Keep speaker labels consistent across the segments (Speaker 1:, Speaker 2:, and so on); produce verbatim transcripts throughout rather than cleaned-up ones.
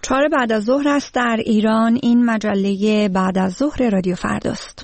Speaker 1: چهار بعد از ظهر است در ایران. این مجله بعد از ظهر رادیو فرداست.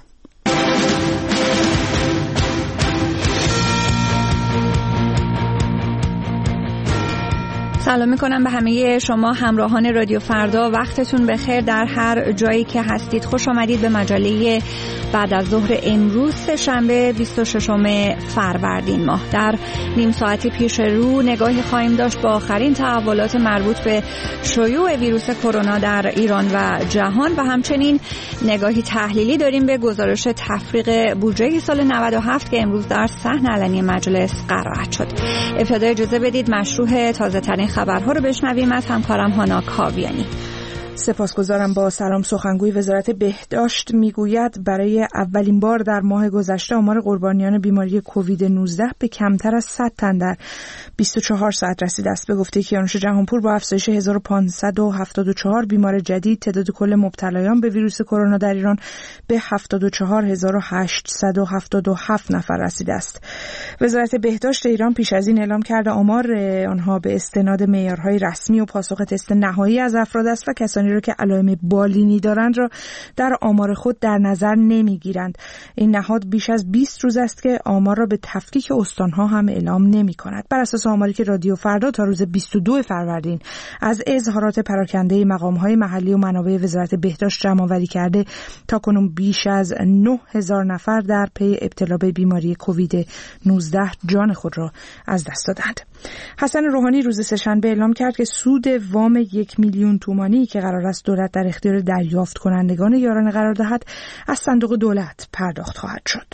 Speaker 1: سلام میکنم به همه شما همراهان رادیو فردا. وقتتون بخیر در هر جایی که هستید. خوش آمدید به مجله بعد از ظهر امروز سه‌شنبه بیست و ششم فروردین ماه. در نیم ساعتی پیش رو نگاهی خواهیم داشت با آخرین تحولات مربوط به شیوع ویروس کرونا در ایران و جهان و همچنین نگاهی تحلیلی داریم به گزارش تفریغ بودجه سال نود و هفت که امروز در صحن علنی مجلس قرار شد. ابتدا اجازه بدید مشروع تازه ترین خبرها رو بشنویم از همکارم هانا کاویانی.
Speaker 2: سپاسگزارم. با سلام. سخنگوی وزارت بهداشت میگوید برای اولین بار در ماه گذشته آمار قربانیان بیماری کووید نوزده به کمتر از صد تن در بیست و چهار ساعت رسیده است. به گفته کیانوش جهانپور با افزایش هزار و پانصد و هفتاد و چهار بیمار جدید تعداد کل مبتلایان به ویروس کرونا در ایران به هفتاد و چهار هزار و هشتصد و هفتاد و هفت نفر رسیده است. وزارت بهداشت ایران پیش از این اعلام کرده آمار آنها به استناد معیارهای رسمی و پاسخ تست نهایی از افراد است و کسانی را که علائم بالینی دارند را در آمار خود در نظر نمیگیرند. این نهاد بیش از بیست روز است که آمار را به تفکیک استانها هم اعلام نمی کند. بر اساس آماری که رادیو فردا تا روز بیست و دو فروردین از اظهارات پراکنده مقام‌های محلی و منابع وزارت بهداشت جمع‌آوری کرده، تاکنون بیش از نه هزار نفر در پی ابتلا به بیماری کووید نوزده جان خود را از دست دادند. حسن روحانی روز سه‌شنبه اعلام کرد که سود وام یک میلیون تومانی که قرار است دولت در اختیار دریافت کنندگان یارانه قرار دهد از صندوق دولت پرداخت خواهد شد.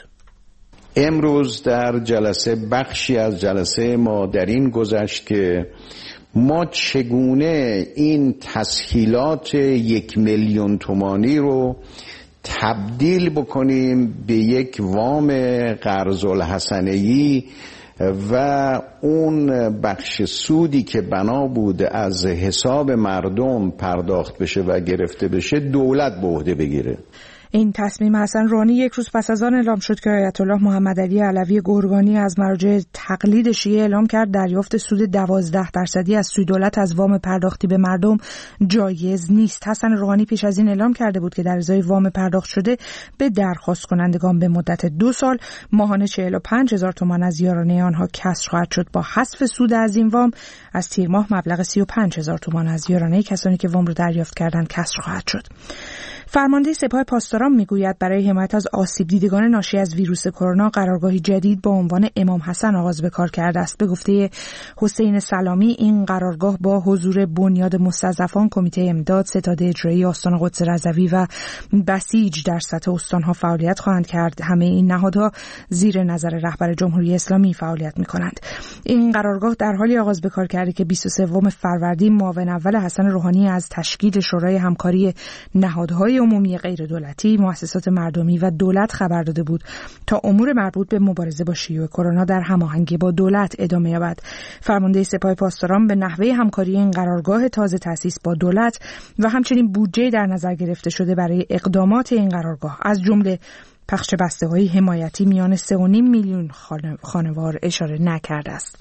Speaker 3: امروز در جلسه بخشی از جلسه ما در این گذشت که ما چگونه این تسهیلات یک میلیون تومانی رو تبدیل بکنیم به یک وام قرض الحسنه‌ای و اون بخش سودی که بنا بود از حساب مردم پرداخت بشه و گرفته بشه دولت به عهده بگیره.
Speaker 2: این تصمیم حسن روحانی یک روز پس از آن اعلام شد که آیت الله محمد علی علوی گرگانی از مراجع تقلید شیعه اعلام کرد دریافت سود دوازده درصدی از سوی دولت از وام پرداختی به مردم جایز نیست. حسن روحانی پیش از این اعلام کرده بود که در ازای وام پرداخت شده به درخواست کنندگان به مدت دو سال ماهانه چهل و پنج هزار تومان از یارانه آنها کسر خواهد شد. با حذف سود از این وام از تیر ماه مبلغ سی و پنج هزار تومان از یارانه کسانی که وام رو دریافت کردند کسر خواهد شد. فرمانده سپاه پاسداران میگوید برای حمایت از آسیب دیدگان ناشی از ویروس کرونا قرارگاهی جدید با عنوان امام حسن آغاز به کار کرده است. به گفته حسین سلامی این قرارگاه با حضور بنیاد مستضعفان، کمیته امداد، ستاد اجرایی آستان قدس رضوی و بسیج در سطح استانها فعالیت خواهند کرد. همه این نهادها زیر نظر رهبر جمهوری اسلامی فعالیت می‌کنند. این قرارگاه در حالی آغاز به کار کرده که بیست و سوم فروردین معاون اول حسن روحانی از تشکیل شورای همکاری نهادهای عمومی غیر دولتی، مؤسسات مردمی و دولت خبر داده بود تا امور مربوط به مبارزه با شیوع کرونا در هماهنگی با دولت ادامه یابد. فرمانده سپاه پاسداران به نحوه همکاری این قرارگاه تازه تأسیس با دولت و همچنین بودجه در نظر گرفته شده برای اقدامات این قرارگاه از جمله پخش بسته‌های حمایتی میان سه و نیم میلیون خانوار اشاره نکرده است.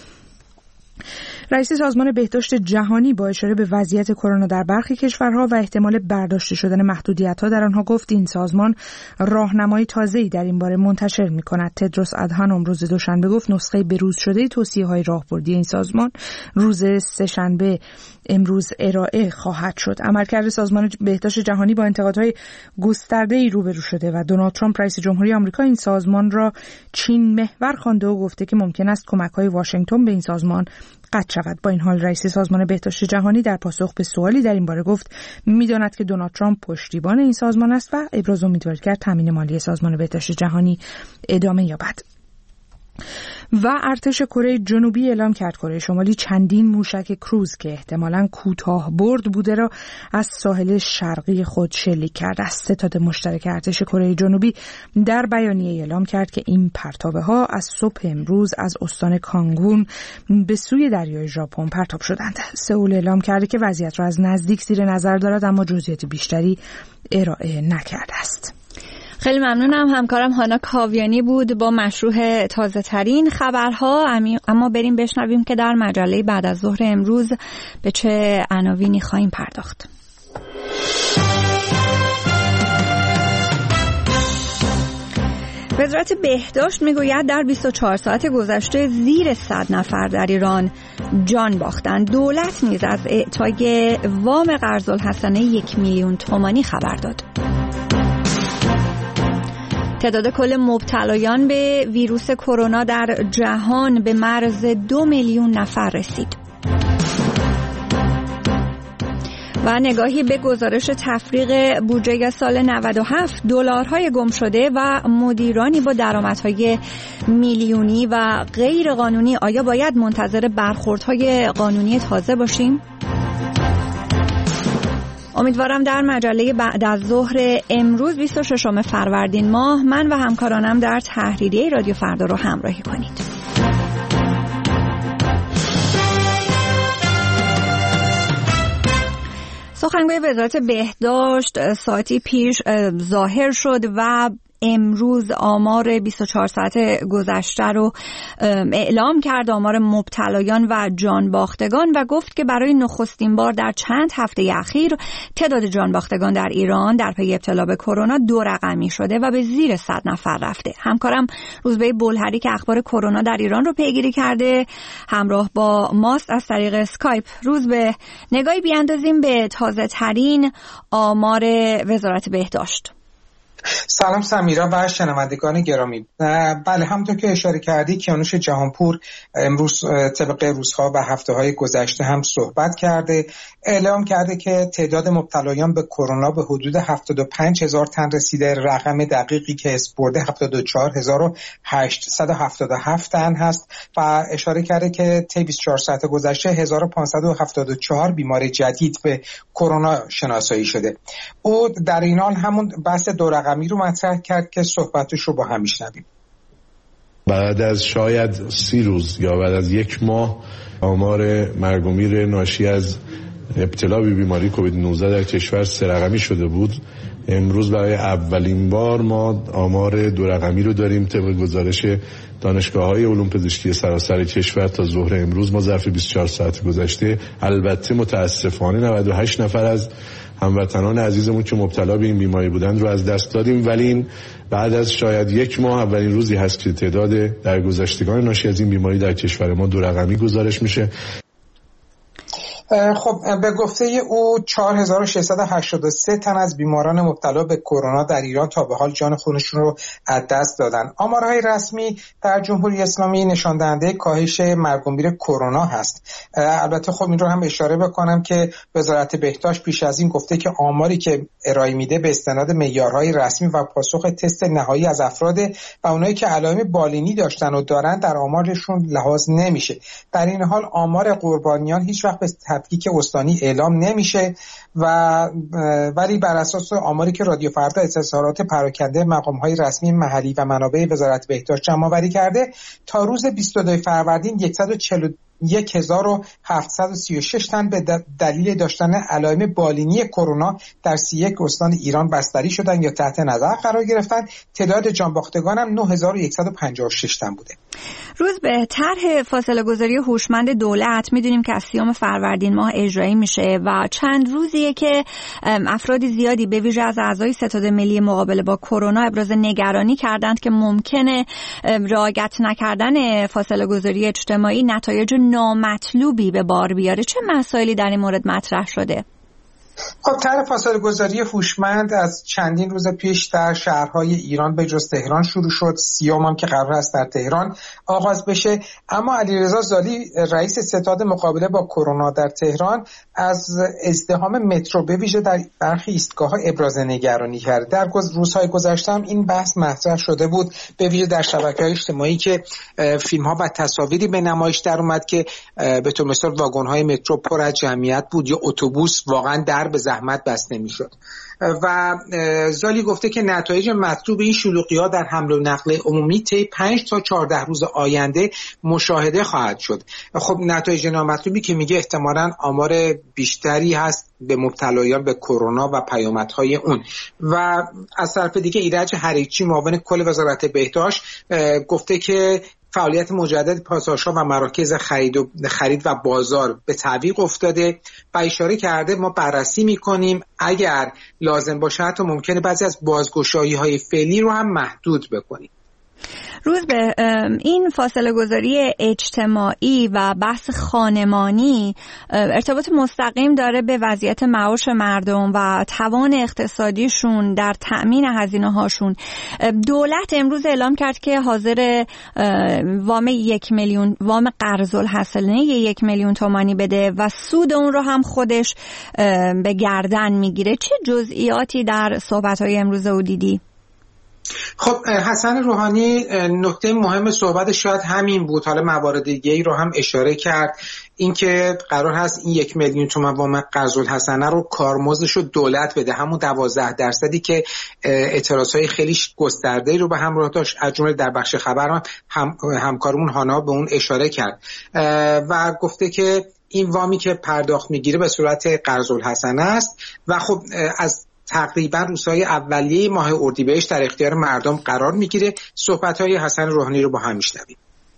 Speaker 2: رئیس سازمان بهداشت جهانی با اشاره به وضعیت کرونا در برخی کشورها و احتمال برداشته شدن محدودیت‌ها در آنها گفت این سازمان راهنمای تازه‌ای در این باره منتشر می‌کند. تدروس ادهانوم روز دوشنبه گفت نسخه بروز شده توصیه‌های راهبردی این سازمان روز سه‌شنبه امروز ارائه خواهد شد. عملکرد سازمان بهداشت جهانی با انتقادهای گسترده‌ای روبرو شده و دونالد ترامپ رئیس جمهوری آمریکا این سازمان را چین محور خوانده و گفته که ممکن است کمک‌های واشنگتن به این سازمان قطع شود. با این حال رئیس سازمان بهداشت جهانی در پاسخ به سوالی در این باره گفت می‌داند که دونالد ترامپ پشتیبان این سازمان است و ابراز امیدواری کرد تامین مالی سازمان بهداشت جهانی ادامه یابد. و ارتش کره جنوبی اعلام کرد کره شمالی چندین موشک کروز که احتمالاً کوتاه برد بوده را از ساحل شرقی خود شلیک کرده است. ستاد مشترک ارتش کره جنوبی در بیانیه اعلام کرد که این پرتابه‌ها از صبح امروز از استان کانگون به سوی دریای ژاپن پرتاب شدند. سئول اعلام کرده که وضعیت را از نزدیک زیر نظر دارد اما جزئیات بیشتری ارائه نکرده است.
Speaker 1: خیلی ممنونم. همکارم هانا کاویانی بود با مشروع تازه ترین خبرها. اما بریم بشنویم که در مجله بعد از ظهر امروز به چه عناوینی خواهیم پرداخت. وزارت بهداشت میگوید در بیست و چهار ساعت گذشته زیر صد نفر در ایران جان باختند. دولت نیز از اعطای وام قرض الحسنه یک میلیون تومانی خبر داد. تعداد کل مبتلایان به ویروس کرونا در جهان به مرز دو میلیون نفر رسید. و نگاهی به گزارش تفریغ بودجه سال نود و هفت، دلارهای گم شده و مدیرانی با درآمدهای میلیونی و غیر قانونی. آیا باید منتظر برخوردهای قانونی تازه باشیم؟ امیدوارم در مجله بعد از ظهر امروز بیست و ششم فروردین ماه من و همکارانم در تحریریه رادیو فردا رو همراهی کنید. سخنگوی وزارت بهداشت ساعتی پیش ظاهر شد و امروز آمار بیست و چهار ساعت گذشته رو اعلام کرد، آمار مبتلایان و جانباختگان، و گفت که برای نخستین بار در چند هفته اخیر تعداد جانباختگان در ایران در پی ابتلا به کرونا دو رقمی شده و به زیر صد نفر رفته. همکارم روزبه بلهری که اخبار کرونا در ایران رو پیگیری کرده همراه با ماست از طریق اسکایپ. روزبه، نگاهی بیاندازیم به تازه ترین آمار وزارت بهداشت.
Speaker 4: سلام سمیرا و شنوندگان گرامی. بله، همونطور که اشاره کردی کیانوش جهانپور امروز طبق روزها و هفته‌های گذشته هم صحبت کرده، اعلام کرده که تعداد مبتلایان به کرونا به حدود هفتاد و پنج هزار تن رسیده. رقم دقیقی که اسپورده هفتاد و چهار هزار و هشتصد و هفتاد و هفت تن هست و اشاره کرده که طی بیست و چهار ساعت گذشته هزار و پانصد و هفتاد و چهار بیمار جدید به کرونا شناسایی شده. او در این حال همون بحث دو رقمی رو مطرح کرد که صحبتش رو با هم میشنویم.
Speaker 5: بعد از شاید سی روز یا بعد از یک ماه آمار مرگ و میر ناشی از ابتلا به بیماری کووید نوزده در کشور سه رقمی شده بود. امروز برای اولین بار ما آمار دو رقمی رو داریم طبق گزارش دانشگاه‌های علوم پزشکی سراسر کشور. تا ظهر امروز ما ظرف بیست و چهار ساعت گذشته البته متاسفانه نود و هشت نفر از هموطنان عزیزمون که مبتلا به این بیماری بودند رو از دست دادیم، ولی این بعد از شاید یک ماه اولین روزی هست که تعداد درگذشتگان ناشی از این بیماری در کشور ما دو رقمی گزارش میشه.
Speaker 4: خب به گفته او چهار هزار و ششصد و هشتاد و سه تن از بیماران مبتلا به کرونا در ایران تا به حال جان خودشون رو از دست دادن. آمارهای رسمی در جمهوری اسلامی نشان دهنده کاهش مرگ و میر کرونا هست. البته خب این رو هم اشاره بکنم که وزارت بهداشت پیش از این گفته که آماری که ارائه میده به استناد معیارهای رسمی و پاسخ تست نهایی از افراد و اونایی که علائم بالینی داشتن و دارن در آمارشون لحاظ نمیشه. در این حال آمار قربانیان هیچ وقت به تفکیک استانی اعلام نمیشه و ولی بر اساس آماری که رادیو فردا استظهارات پراکنده مقام‌های رسمی محلی و منابع وزارت بهداشت جمع‌آوری کرده، تا روز بیست و دو فروردین صد و چهل و یک هزار و هفتصد و سی و شش تن به دلیل داشتن علائم بالینی کرونا در سی و یک استان ایران بستری شدن یا تحت نظر قرار گرفتن. تعداد جانباختگان هم نه هزار و صد و پنجاه و شش تن بوده.
Speaker 1: روز به طرح فاصله گذاری هوشمند دولت میدونیم که از سیوم فروردین ماه اجرایی میشه و چند روزیه که افراد زیادی به ویژه از اعضای ستاد ملی مقابله با کرونا ابراز نگرانی کردند که ممکنه رعایت نکردن فاصله گذاری اجتماعی نتایج نامطلوبی به بار بیاره. چه مسائلی در این مورد مطرح شده؟
Speaker 4: خب طرح فاصله گذاری هوشمند از چندین روز پیش در شهرهای ایران به جز تهران شروع شد. سیوم هم که قرار است در تهران آغاز بشه، اما علیرضا زالی رئیس ستاد مقابله با کرونا در تهران از ازدحام مترو به ویژه در برخی ایستگاه‌ها ابراز نگرانی کرد. در روزهای گذشته هم این بحث مطرح شده بود، به ویژه در شبکه‌های اجتماعی که فیلم‌ها و تصاویری به نمایش در اومد که به طور مثال واگن‌های مترو پر از جمعیت بود یا اتوبوس واقعا در کمر به زحمت بسته میشد. و زالی گفته که نتایج مطلوب این شلوغی‌ها در حمل و نقل عمومی طی پنج تا چهارده روز آینده مشاهده خواهد شد. خب نتایج نامطلوبی که میگه احتمالاً آمار بیشتری هست به مبتلایان به کرونا و پیامدهای اون. و از طرف دیگه ایرج حریچی معاون کل وزارت بهداشت گفته که فعالیت مجدد پاساش‌ها و مراکز خرید و خرید و بازار به تعویق افتاده و اشاره کرده ما بررسی می‌کنیم، اگر لازم باشه حتی ممکنه بعضی از بازگشایی‌های فعلی رو هم محدود بکنیم.
Speaker 1: روز به این فاصله گذاری اجتماعی و بحث خانمانی ارتباط مستقیم داره به وضعیت معاش مردم و توان اقتصادیشون در تأمین هزینه هاشون. دولت امروز اعلام کرد که حاضر وام یک میلیون وام قرض الحسنه یک میلیون تومانی بده و سود اون رو هم خودش به گردن میگیره. چه جزئیاتی در صحبت‌های امروز او دیدی؟
Speaker 4: خب حسن روحانی نکته مهم صحبت شاید همین بود، حالا موارد دیگه‌ای رو هم اشاره کرد، اینکه قرار هست این یک میلیون تومان وام قرض الحسنه رو کارمزدش رو دولت بده، همون دوازده درصدی که اعتراضهای خیلی گسترده‌ای رو به همراه داشت. از جمله در بخش خبر هم همکارمون هانا به اون اشاره کرد و گفته که این وامی که پرداخت میگیره به صورت قرض الحسنه است و خب از تقریبا روزهای اولیه ماه اردیبهشت در اختیار مردم قرار میگیره. صحبت‌های حسن روحانی رو با هم میشنویم.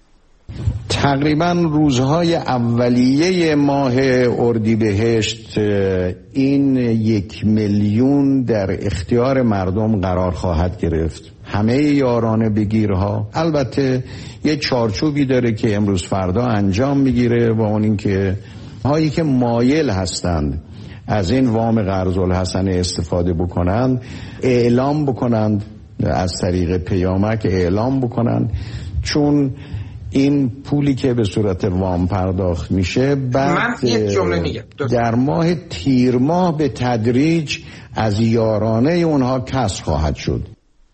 Speaker 3: تقریبا روزهای اولیه ماه اردیبهشت این یک میلیون در اختیار مردم قرار خواهد گرفت. همه یارانه بگیرها البته یه چارچوبی داره که امروز فردا انجام میگیره و اون این که هایی که مایل هستند از این وام قرض الحسنه استفاده بکنند اعلام بکنند، از طریق پیامک اعلام بکنند، چون این پولی که به صورت وام پرداخت میشه بعد در ماه تیر ماه به تدریج از یارانه اونها کسر خواهد شد.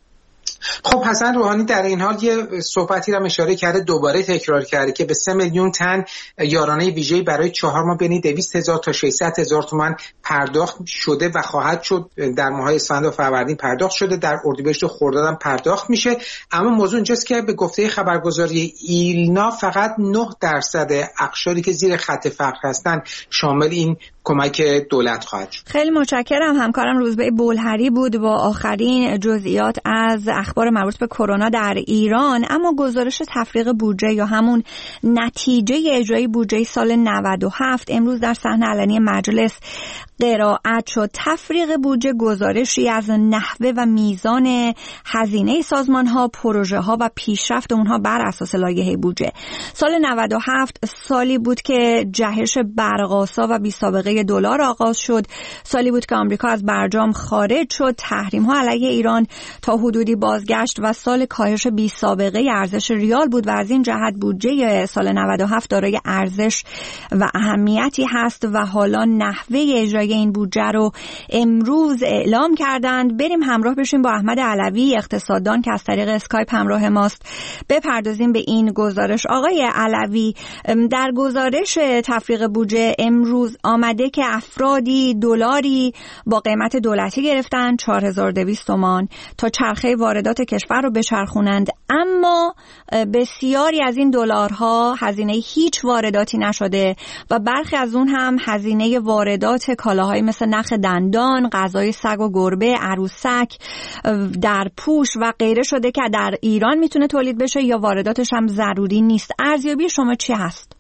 Speaker 4: خب حسن روحانی در این حال یه صحبتی را اشاره کرده، دوباره تکرار کرده که به سه میلیون تن یارانه ویژه‌ای برای چهار ماه بین دویست هزار تا ششصد هزار تومان پرداخت شده و خواهد شد. در ماه‌های اسفند و فروردین پرداخت شده، در اردیبهشت و خرداد هم پرداخت میشه. اما موضوع اینجاست که به گفته خبرگزاری ایلنا فقط نه درصد اقشاری که زیر خط فقر هستن شامل این کمک دولت خواهد شد.
Speaker 1: خیلی متشکرم. همکارم روزبه بولهری بود با آخرین جزئیات از اخبار مربوط به کرونا در ایران. اما گزارش تفریق بودجه یا همون نتیجه اجرایی بودجه سال نود و هفت امروز در صحنه علنی مجلس قرائت شد. تفریق بودجه گزارشی از نحوه و میزان هزینه سازمان‌ها، پروژه‌ها و پیشرفت اونها بر اساس لایحه بودجه. سال نود و هفت سالی بود که جهش برق‌آسا و بی‌سابقه دلار آغاز شد. سالی بود که آمریکا از برجام خارج شد، تحریم‌ها علیه ایران تا حدودی بازگشت و سال کاهش بی‌سابقه ارزش ریال بود و از این جهت بودجه سال نود و هفت دارای ارزش و اهمیتی هست و حالا نحوه اجرای این بودجه رو امروز اعلام کردند. بریم همراه بشیم با احمد علوی اقتصاددان که از طریق اسکایپ همراه ماست، بپردازیم به این گزارش. آقای علوی، در گزارش تفریق بودجه امروز آمده که افرادی دلاری با قیمت دولتی گرفتن چهار هزار و دویست تومان تا چرخه واردات کشور رو بچرخونند، اما بسیاری از این دلارها هزینه هیچ وارداتی نشده و برخی از اون هم هزینه واردات کالاهای مثل نخ دندان، غذای سگ و گربه، عروسک، در پوش و غیره شده که در ایران میتونه تولید بشه یا وارداتش هم ضروری نیست. ارزیابی شما چی هست؟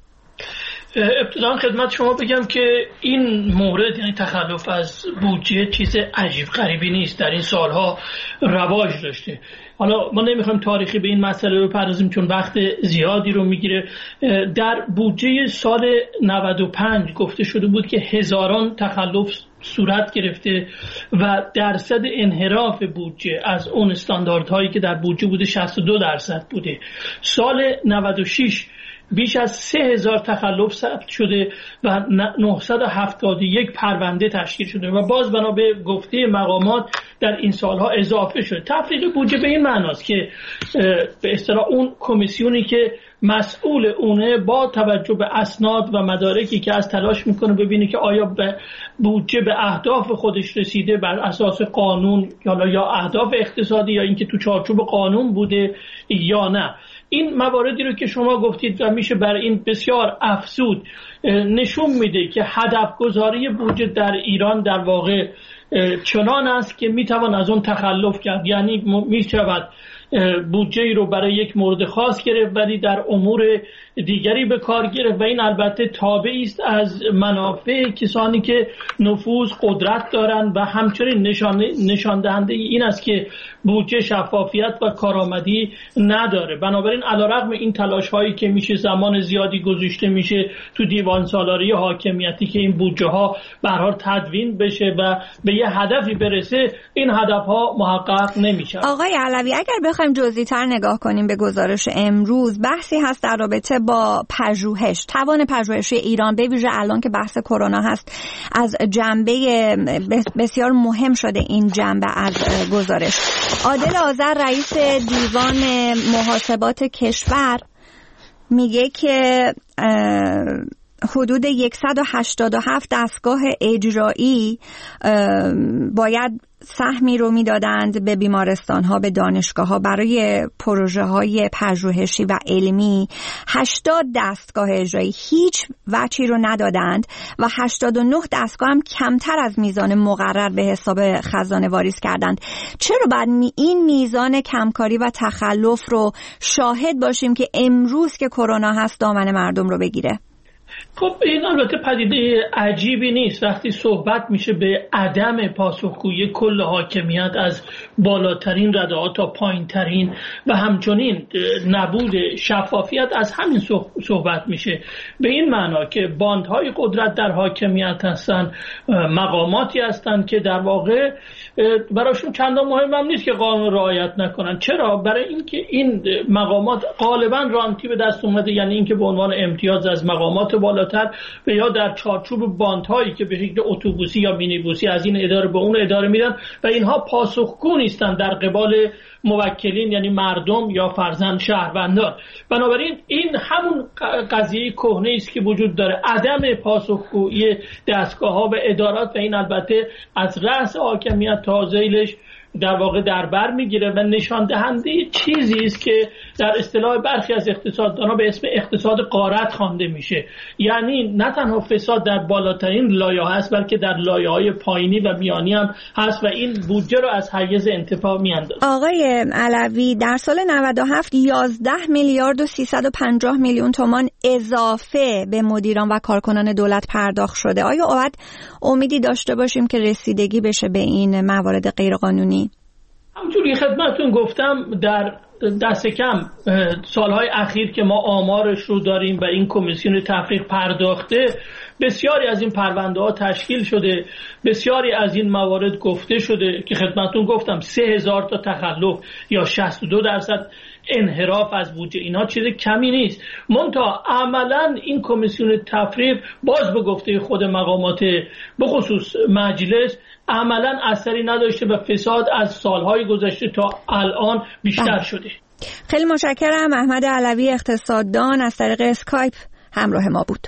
Speaker 6: ابتدا خدمت شما بگم که این مورد، یعنی تخلف از بودجه، چیز عجیب غریبی نیست، در این سالها رواج داشته. حالا ما نمیخوایم تاریخی به این مسئله بپردازیم چون وقت زیادی رو میگیره. در بودجه سال نود و پنج گفته شده بود که هزاران تخلف صورت گرفته و درصد انحراف بودجه از اون استانداردهایی که در بودجه بوده شصت و دو درصد بوده. سال نود و شش بیش از سه هزار تخلف ثبت شده و نهصد و هفتاد و یک پرونده تشکیل شده و باز بنا به گفته مقامات در این سالها اضافه شده. تفریق بودجه به این معناست که به اصطلاح اون کمیسیونی که مسئول اونه با توجه به اسناد و مدارکی که از تلاش میکنه ببینه که آیا به بودجه به اهداف خودش رسیده بر اساس قانون یا یا اهداف اقتصادی یا اینکه تو چارچوب قانون بوده یا نه. این مواردی رو که شما گفتید و میشه برای این بسیار افزود نشون میده که هدف گذاری بودجه در ایران در واقع چنان است که میتوان از اون تخلف کرد، یعنی میشود بودجه ای رو برای یک مورد خاص گرفت ولی در امور دیگری به کار گرفت و این البته تابعی است از منافع کسانی که نفوذ قدرت دارند و همچنین نشان نشان دهنده این است که بودجه شفافیت و کارآمدی نداره. بنابراین علیرغم این تلاش هایی که میشه زمان زیادی گذاشته میشه تو دیوان سالاری حاکمیتی که این بودجه ها به هر حال تدوین بشه و به یه هدفی برسه، این هدف ها محقق نمیشه.
Speaker 1: آقای علوی، اگر بخوایم جزئی‌تر نگاه کنیم به گزارش امروز، بحثی هست در رابطه با پژوهش، توان پژوهشی ایران به ویژه الان که بحث کرونا هست از جنبه بسیار مهم شده این جنبه از گزارش. عادل آذر رئیس دیوان محاسبات کشور میگه که حدود صد و هشتاد و هفت دستگاه اجرایی باید سهمی رو میدادند به بیمارستان‌ها، به دانشگاه‌ها برای پروژه‌های پژوهشی و علمی. هشتاد دستگاه اجرایی هیچ وجهی رو ندادند و هشتاد و نه دستگاه هم کمتر از میزان مقرر به حساب خزانه واریز کردند. چرا بعد این میزان کمکاری و تخلف رو شاهد باشیم که امروز که کرونا هست دامن مردم رو بگیره؟
Speaker 6: خب این البته پدیده عجیبی نیست وقتی صحبت میشه به عدم پاسخگویی کل حاکمیت از بالاترین رده‌ها تا پایین‌ترین و همچنین نبود شفافیت از همین صحبت میشه، به این معنا که باندهای قدرت در حاکمیت هستن، مقاماتی هستن که در واقع براشون چندان مهم هم نیست که قانون رعایت نکنن. چرا؟ برای اینکه این مقامات غالبا رانتی به دست اومده، یعنی اینکه به عنوان امتیاز از مقامات بالاتر و یا در چارچوب باندهایی که به شکل اتوبوسی یا مینیبوسی از این اداره به اون اداره میدن و اینها پاسخگو نیستن در قبال موکلین یعنی مردم یا فرزند شهروندان. بنابراین این همون قضیه کهنه است که وجود داره، عدم پاسخگویی دستگاه‌ها و ادارات و این البته از رأس حاکمیت تا ذیلش در واقع در بر میگیره و نشان دهنده چیزی است که در اصطلاح برخی از اقتصاددانان به اسم اقتصاد غارت خوانده میشه، یعنی نه تنها فساد در بالاترین لایه هست بلکه در لایه‌های پایینی و میانی هم هست و این بودجه رو از حیز انتفاع میاندازه.
Speaker 1: آقای علوی، در سال نود و هفت یازده میلیارد و سیصد و پنجاه میلیون تومان اضافه به مدیران و کارکنان دولت پرداخت شده. آیا باید امیدی داشته باشیم که رسیدگی بشه به این موارد غیرقانونی؟
Speaker 6: همونجوری خدمتتون گفتم در دست کم سالهای اخیر که ما آمارش رو داریم و این کمیسیون تفریق پرداخته، بسیاری از این پرونده ها تشکیل شده، بسیاری از این موارد گفته شده که خدمتتون گفتم سه هزار تا تخلف یا شصت و دو درصد انحراف از بودجه، اینا چیز کمی نیست. منتها عملا این کمیسیون تفریق باز به گفته خود مقامات به خصوص مجلس عملا اثری نداشته و فساد از سالهای گذشته تا الان بیشتر بله. شده.
Speaker 1: خیلی متشکرم. احمد علوی اقتصاددان از طریق اسکایپ همراه ما بود.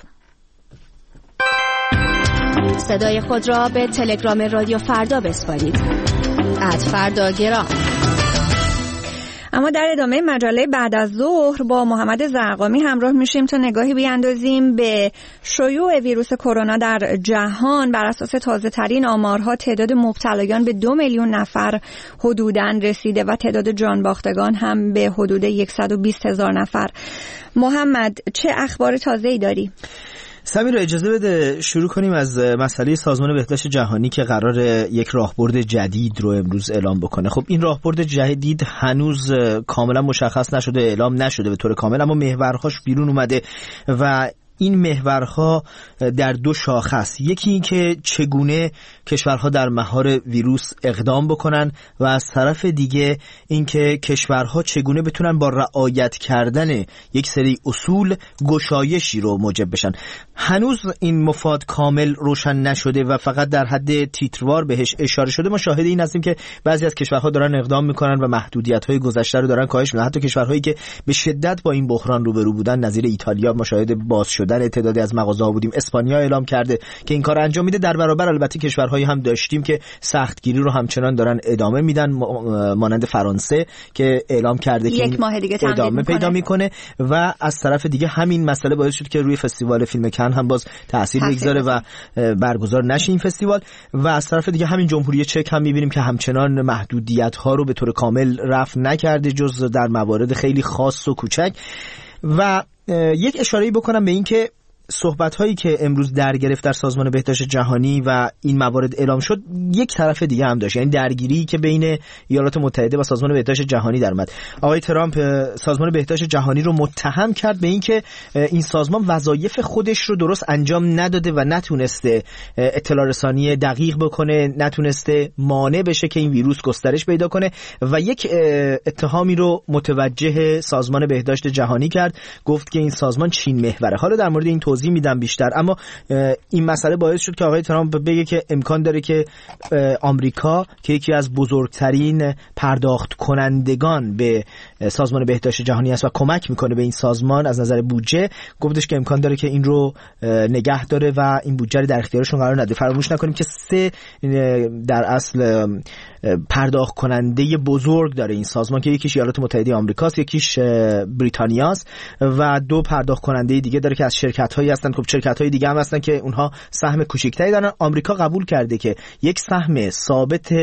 Speaker 7: صدای خود را به تلگرام رادیو فردا بسپارید. ات فردا گرام.
Speaker 1: اما در ادامه مجله بعد از ظهر با محمد زرقامی همراه میشیم تا نگاهی بیاندازیم به شیوع ویروس کرونا در جهان. بر اساس تازه ترین آمارها تعداد مبتلایان به دو میلیون نفر حدوداً رسیده و تعداد جان باختگان هم به حدود صد و بیست هزار نفر. محمد، چه اخبار تازه‌ای داری؟
Speaker 8: سمیر، اجازه بده شروع کنیم از مسئله سازمان بهداشت جهانی که قرار یک راهبرد جدید رو امروز اعلام بکنه. خب این راهبرد جدید هنوز کاملا مشخص نشده، اعلام نشده به طور کامل، اما محورهاش بیرون اومده و این محورها در دو شاخه است. یکی این که چگونه کشورها در مهار ویروس اقدام بکنن و از طرف دیگه این که کشورها چگونه بتونن با رعایت کردن یک سری اصول گشایشی رو موجب بشن. هنوز این مفاد کامل روشن نشده و فقط در حد تیتروار بهش اشاره شده. ما شاهد این هستیم که بعضی از کشورها دارن اقدام میکنن و محدودیت‌های گذشته رو دارن کاهش میدن. حتی کشورهایی که به شدت با این بحران روبرو بودن نظیر ایتالیا ما شاهد باز شدن تعدادی از مغازه‌ها بودیم. اسپانیا اعلام کرده که این کار انجام میده. در برابر البته کشورهایی هم داشتیم که سختگیری رو همچنان دارن ادامه میدن، مانند فرانسه که اعلام کرده که
Speaker 1: یک ماه دیگه
Speaker 8: ادامه پیدا میکنه و از طرف دیگه همین مسئله باعث شد که روی فستیوال فیلم کن هم باز تاثیر بگذاره و برگزار نشه این فستیوال. و از طرف دیگه همین جمهوری چک هم میبینیم که همچنان محدودیت ها رو به طور کامل رفع نکرده جز در موارد خیلی خاص و کوچک. و یک اشاره‌ای بکنم به این که صحبت هایی که امروز در گرفت در سازمان بهداشت جهانی و این موارد اعلام شد یک طرف دیگه هم داشت، یعنی درگیری که بین ایالات متحده و سازمان بهداشت جهانی در اومد. آقای ترامپ سازمان بهداشت جهانی رو متهم کرد به این که این سازمان وظایف خودش رو درست انجام نداده و نتونسته اطلاع رسانی دقیق بکنه، نتونسته مانع بشه که این ویروس گسترش پیدا کنه و یک اتهامی رو متوجه سازمان بهداشت جهانی کرد. گفت که این سازمان چین محوره. حالا در مورد این توضیح میدم بیشتر، اما این مسئله باعث شد که آقای ترامپ بگه که امکان داره که آمریکا که یکی از بزرگترین پرداخت کنندگان به سازمان بهداشت جهانی است و کمک میکنه به این سازمان از نظر بودجه، گفتش که امکان داره که این رو نگه داره و این بودجه رو در اختیارشون قرار نده. فراموش نکنیم که سه در اصل پرداخت کننده بزرگ داره این سازمان که یکیش ایالات متحده آمریکاست، یکیش بریتانیاست و دو پرداخت کننده دیگه داره که از شرکت هایی هستن. خب شرکت های دیگه هم هستن که اونها سهم کوچکتری دارن. آمریکا قبول کرده که یک سهم ثابت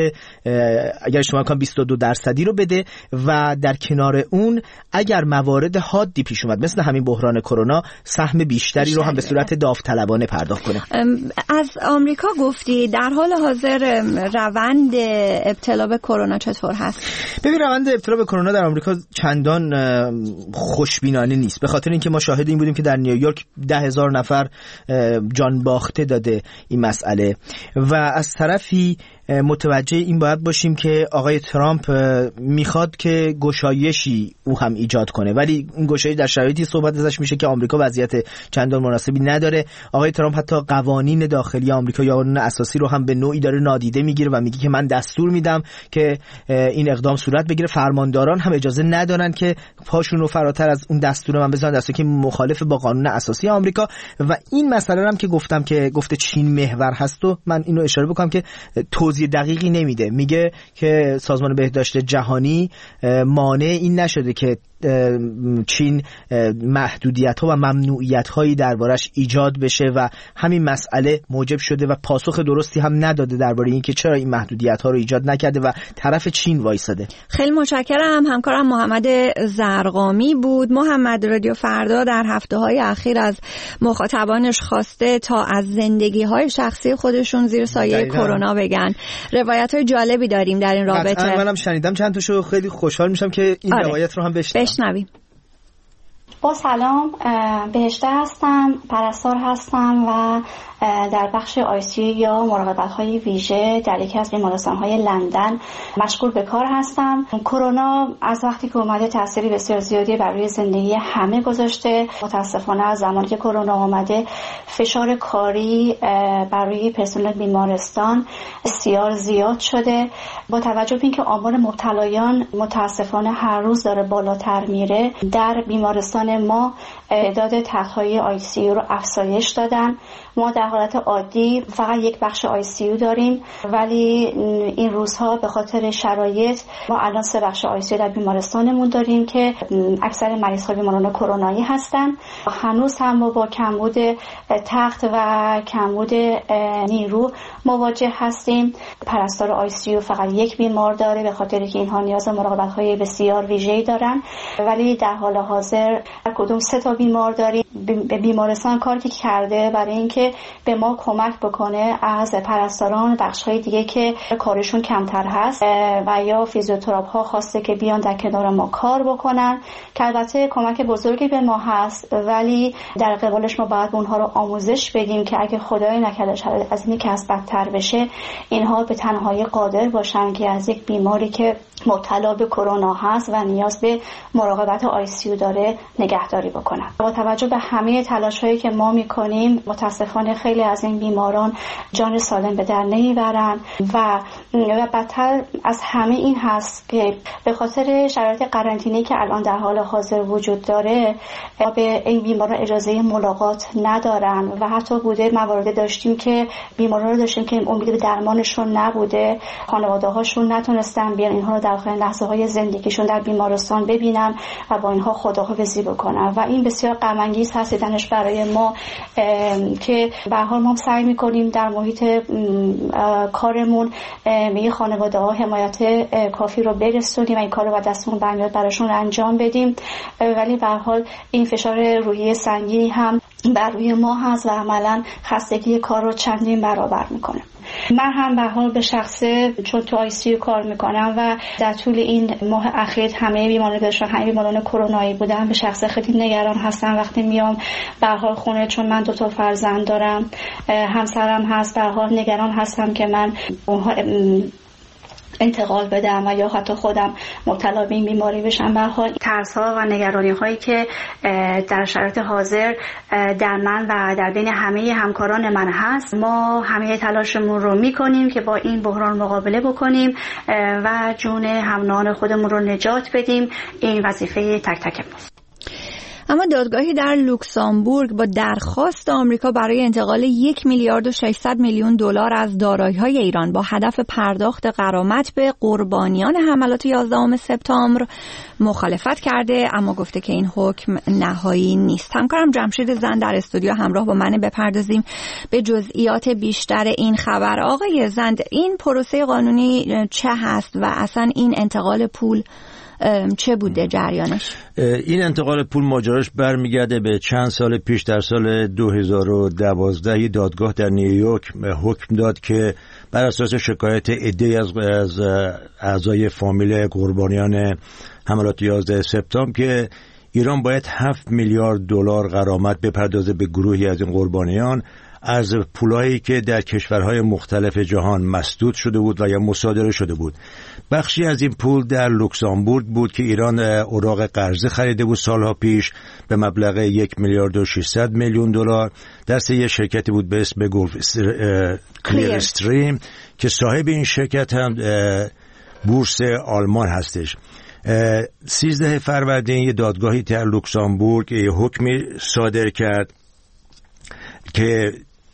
Speaker 8: اگر شما کام بیست و دو درصدی رو بده و در کنار اون اگر موارد حادی پیش اومد مثل همین بحران کرونا سهم بیشتری رو هم به صورت داوطلبانه پرداخت کنه.
Speaker 1: از آمریکا گفتی، در حال حاضر روند ابتلا به کرونا چطور هست؟
Speaker 8: ببین روند ابتلا به کرونا در آمریکا چندان خوشبینانه نیست، به خاطر اینکه ما شاهد این بودیم که در نیویورک ده هزار نفر جان باخته داده این مسئله و از طرفی متوجه این باید باشیم که آقای ترامپ میخواد که گشایشی او هم ایجاد کنه، ولی این گشایش در شرایطی صحبت ازش میشه که آمریکا وضعیت چندان مناسبی نداره. آقای ترامپ حتی قوانین داخلی آمریکا یا قانون اساسی رو هم به نوعی داره نادیده میگیره و میگه که من دستور میدم که این اقدام صورت بگیره. فرمانداران هم اجازه ندارن که پاشون رو فراتر از اون دستور من بزنن، دستوری که مخالف با قانون اساسی آمریکا. و این مسئله هم که گفتم که گفته چین محور هست و من اینو اشاره بکنم که توضیح دقیقی نمیده. میگه که سازمان بهداشت جهانی مانع این نشده که چین محدودیت ها و ممنوعیت هایی دربارش ایجاد بشه و همین مسئله موجب شده و پاسخ درستی هم نداده درباره این که چرا این محدودیت ها رو ایجاد نکرده و طرف چین وایساده.
Speaker 1: خیلی متشکرم. همکارم محمد زرقامی بود. محمد، رادیو فردا در هفته های اخیر از مخاطبانش خواسته تا از زندگی های شخصی خودشون زیر سایه کرونا بگن. روایت های جالبی داریم در این رابطه.
Speaker 8: منم شنیدم چند تاشو، خیلی خوشحال میشم که این آره. روایت رو هم بشنوم.
Speaker 1: بشنویم.
Speaker 9: با سلام، بهشته هستم، پرستار هستم و در بخش آی سی یو یا مراقبت‌های ویژه در یکی از بیمارستان‌های لندن مشغول به کار هستم. کرونا از وقتی که اومده تأثیری بسیار زیادی بر روی زندگی همه گذاشته. متاسفانه از زمانی که کرونا اومده فشار کاری بر روی پرسنل بیمارستان بسیار زیاد شده. با توجه به اینکه آمار مبتلایان متاسفانه هر روز داره بالاتر میره، در بیمارستان ما تعداد تخت‌های آی سی یو رو افزایش دادن. ما در حالت عادی فقط یک بخش آی سی یو داریم، ولی این روزها به خاطر شرایط ما الان سه بخش آی سی یو در بیمارستانمون داریم که اکثر مریض‌ها بیماران کرونایی هستن. هنوز هم ما با کمبود تخت و کمبود نیرو مواجه هستیم. پرستار آی سی یو فقط یک بیمار داره به خاطر که اینها نیاز مراقبت‌های بسیار ویژه‌ای دارن، ولی در حال حاضر کدوم سه تا بیمار داریم. به بیمارستان کاری که کرده برای اینکه به ما کمک بکنه از پرستاران بخش‌های دیگه که کارشون کمتر هست و یا فیزیوتراپ ها خواسته که بیان در کنار ما کار بکنن، که البته کمک بزرگی به ما هست، ولی در قبالش ما باید اونها رو آموزش بدیم که اگه خدای نکرده از این که از بدتر بشه، اینها به تنهایی قادر باشن که از یک بیماری که مبتلا به کرونا هست و نیاز به مراقبت آی سی یو داره نگهداری بکنن. با توجه به همه تلاش‌هایی که ما می‌کنیم، متاسفانه خیلی از این بیماران جان سالم به در نمیبرن و و بدتر از همه این هست که به خاطر شرایط قرنطینه‌ای که الان در حال حاضر وجود داره، به این بیماران اجازه ملاقات ندارن و حتی بوده موارد داشتیم که بیماران رو داشتیم که امید به درمانشون نبوده، خانواده‌هاشون نتونستن بیان اینها رو در آخرین لحظه‌های زندگیشون در بیمارستان ببینن و با اینها خداحافظی بکنن و این بسیار غم انگیز هست دیدنش برای ما که به هر حال ما سعی می‌کنیم در محیط کارمون به خانواده‌ها حمایت کافی رو برسونیم و این کار رو با دستمون برمیاد براشون انجام بدیم، ولی به هر حال این فشار روحی سنگینی هم بر روی ما هست و عملاً خستگی کار رو چندین برابر میکنه. من هم به حال به شخصه چون تو آی سی یو کار میکنم و در طول این ماه اخیر همه بیماران داشتن همه بیماران کرونایی بودن، به شخصه خیلی نگران هستم وقتی میام به حال خونه، چون من دو تا فرزند دارم، همسرم هست، به حال نگران هستم که من اونها انتقال بدم و یا حتی خودم مبتلا به این بیماری بشم. به حال ترس‌ها و نگرانی‌هایی که در شرایط حاضر در من و در بین همه همکاران من هست، ما همه تلاشمون رو می‌کنیم که با این بحران مقابله بکنیم و جون همنان خودمون رو نجات بدیم. این وظیفه تک تک ماست.
Speaker 1: اما دادگاهی در لوکزامبورگ با درخواست آمریکا برای انتقال یک میلیارد و ششصد میلیون دلار از دارایی‌های ایران با هدف پرداخت غرامت به قربانیان حملات یازدهم سپتامبر مخالفت کرده، اما گفته که این حکم نهایی نیست. همکارم جمشید زند در استودیو همراه با منه، بپردازیم به جزئیات بیشتر این خبر. آقای زند، این پروسه قانونی چه هست و اصلا این انتقال پول چه بوده جریانش؟
Speaker 10: این انتقال پول ماجراش برمیگرده به چند سال پیش. در سال دو هزار و دوازده دادگاه در نیویورک حکم داد که بر اساس شکایت عده‌ای از از اعضای فامیل قربانیان حملات یازده سپتامبر که ایران باید هفت میلیارد دلار غرامت بپردازه به گروهی از این قربانیان از پولایی که در کشورهای مختلف جهان مسدود شده بود و یا مصادره شده بود. بخشی از این پول در لوکزامبورگ بود که ایران اوراق قرضه خریده بود سالها پیش به مبلغ یک میلیارد و ششصد میلیون دلار. دست یک شرکتی بود به اسم گلف کلیر استریم که صاحب این شرکت هم بورس آلمان هستش. سیزده فروردین یه دادگاهی در لوکزامبورگ یه حکمی صادر کرد که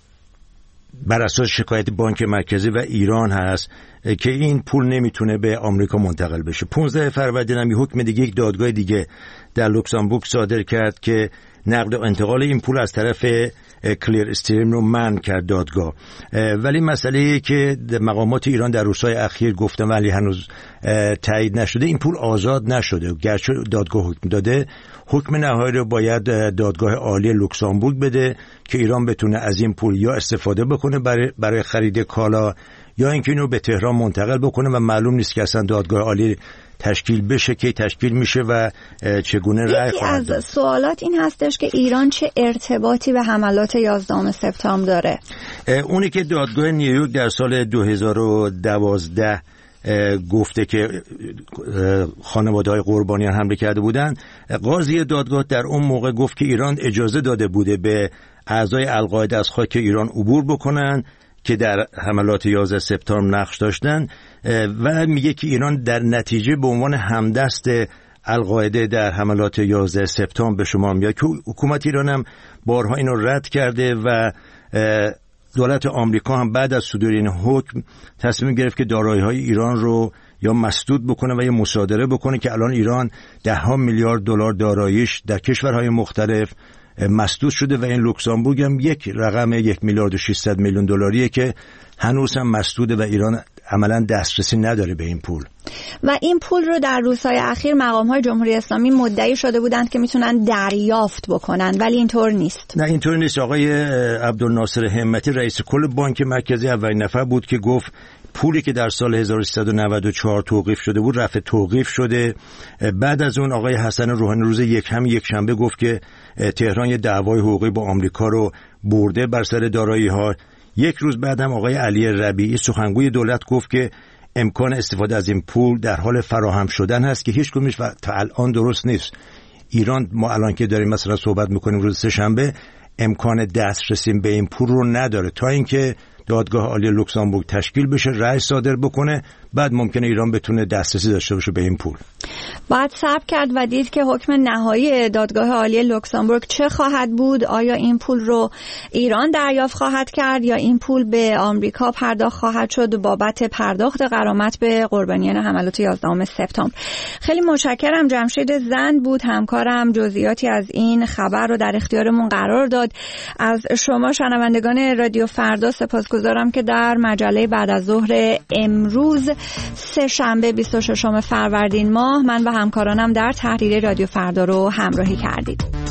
Speaker 10: بر اساس شکایت بانک مرکزی و ایران هست که این پول نمیتونه به آمریکا منتقل بشه. پانزده فروردین هم یه حکم دیگه یک دادگاه دیگه در لوکزامبورگ صادر کرد که نقل و انتقال این پول از طرف کلیر استریم رو منع کرد دادگاه. ولی مسئله که مقامات ایران در روزهای اخیر گفتن ولی هنوز تایید نشده، این پول آزاد نشده. گرچه دادگاه حکم داده، حکم نهایی رو باید دادگاه عالی لوکزامبورگ بده که ایران بتونه از این پول یا استفاده بکنه برای برای خرید کالا یا اینکه اینو به تهران منتقل بکنه و معلوم نیست که اصلا دادگاه عالی تشکیل بشه که تشکیل میشه و چگونه رأی خواهد داد.
Speaker 1: از سوالات این هستش که ایران چه ارتباطی به حملات یازدهم سپتامبر داره؟
Speaker 10: اونی که دادگاه نیویورک در سال دو هزار و دوازده گفته که خانواده‌های قربانیان حمله کرده بودند، قاضی دادگاه در اون موقع گفت که ایران اجازه داده بوده به اعضای القاعده از خاک ایران عبور بکنن که در حملات یازده سپتامبر نقش داشتن و میگه که ایران در نتیجه به عنوان همدست القاعده در حملات یازده سپتامبر به شما میاد که حکومت ایران هم بارها اینو رد کرده و دولت آمریکا هم بعد از صدور این حکم تصمیم گرفت که دارایی‌های ایران رو یا مسدود بکنه و یا مصادره بکنه که الان ایران ده ها میلیارد دلار داراییش در کشورهای مختلف مسدود شده و این لوکزامبورگ هم یک رقم یک میلیارد و ششصد میلیون دلاریه که هنوز هم مسدوده و ایران عملا دسترسی نداره به این پول.
Speaker 1: و این پول رو در روزهای اخیر مقام‌های جمهوری اسلامی مدعی شده بودند که میتونن دریافت بکنن، ولی اینطور نیست.
Speaker 10: نه اینطور نیست. آقای عبدالناصر همتی رئیس کل بانک مرکزی اولین نفر بود که گفت پولی که در سال هزار و سیصد و نود و چهار توقیف شده بود رفع توقیف شده. بعد از اون آقای حسن روحانی روز یک هم یک شنبه گفت که تهران یه دعوای حقوقی با آمریکا رو برده بر سر دارایی‌ها. یک روز بعدم آقای علی ربیعی سخنگوی دولت گفت که امکان استفاده از این پول در حال فراهم شدن هست که هیچ کدومش تا الان درست نیست. ایران ما الان که داریم مثلا صحبت میکنیم روز سه‌شنبه امکان دسترسی به این پول رو نداره تا اینکه دادگاه عالی لوکزامبورگ تشکیل بشه، رأی صادر بکنه، بعد ممکنه ایران بتونه دسترسی داشته باشه به این پول.
Speaker 1: باید صبر کرد و دید که حکم نهایی دادگاه عالی لوکزامبورگ چه خواهد بود. آیا این پول رو ایران دریافت خواهد کرد یا این پول به آمریکا پرداخت خواهد شد بابت پرداخت غرامت به قربانیان حملات یازدهم سپتامبر؟ خیلی متشکرم. جمشید زند بود همکارم، جزئیاتی از این خبر رو در اختیارمون قرار داد. از شما شنوندگان رادیو فردا سپاسگزارم که در مجله بعد از ظهر امروز سه شنبه بیست و ششم فروردین ماه من و همکارانم در تحریر رادیو فردا رو همراهی کردید.